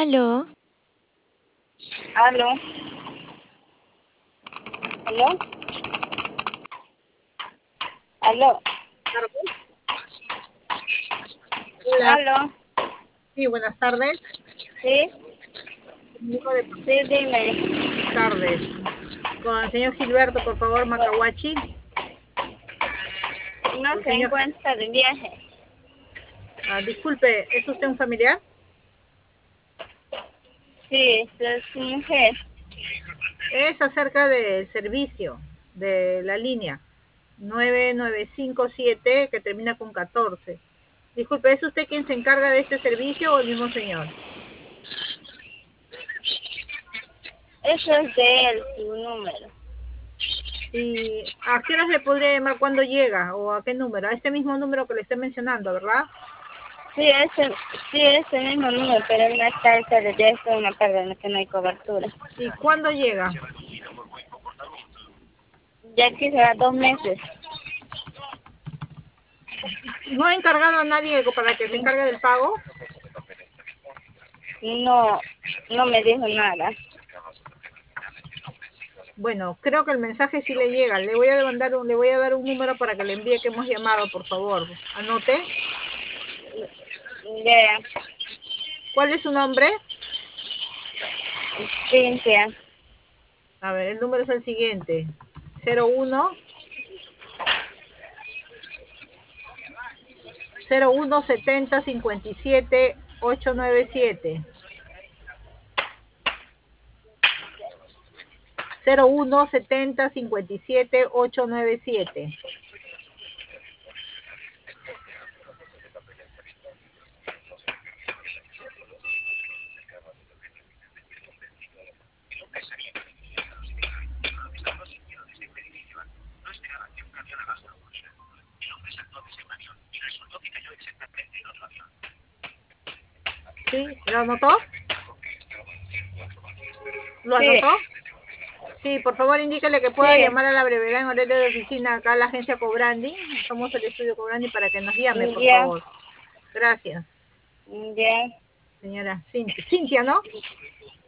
Aló, Aló, aló, aló, Tardes. Hola, aló, sí, buenas tardes. sí, Comunico de sí, dime. buenas tardes. Con el señor Gilberto, por favor, Macahuachi. No El se señor, encuentra de viaje. disculpe, ¿es usted un familiar? Sí, es su mujer. Es acerca del servicio de la línea 9957 que termina con 14. Disculpe, ¿es usted quien se encarga de este servicio o el mismo señor? Eso es de él, su número. ¿Y a qué horas le podría llamar cuando llega o a qué número? A este mismo número que le estoy mencionando, ¿verdad? Sí, ese mismo número, pero él no está al de esto, una parte en la que no hay cobertura. ¿Y cuándo llega? Ya aquí será 2 meses. ¿No ha encargado a nadie para que se encargue del pago? No, no me dijo nada. Bueno, creo que el mensaje sí le llega. Le voy a dar un número para que le envíe que hemos llamado, por favor. Anote. Ya, ¿Cuál es su nombre? Cintia. A ver, el número es el siguiente. 01 01 70 57 897. 01 70 57 897. ¿Sí? ¿Lo anotó? ¿Lo Sí, anotó? Sí, por favor indíquele que pueda sí, llamar a la brevedad en horario de oficina acá a la agencia Cobrandi. Somos el estudio Cobrandi para que nos llame, por ya, favor. Gracias. ya. Señora Cintia, ¿no?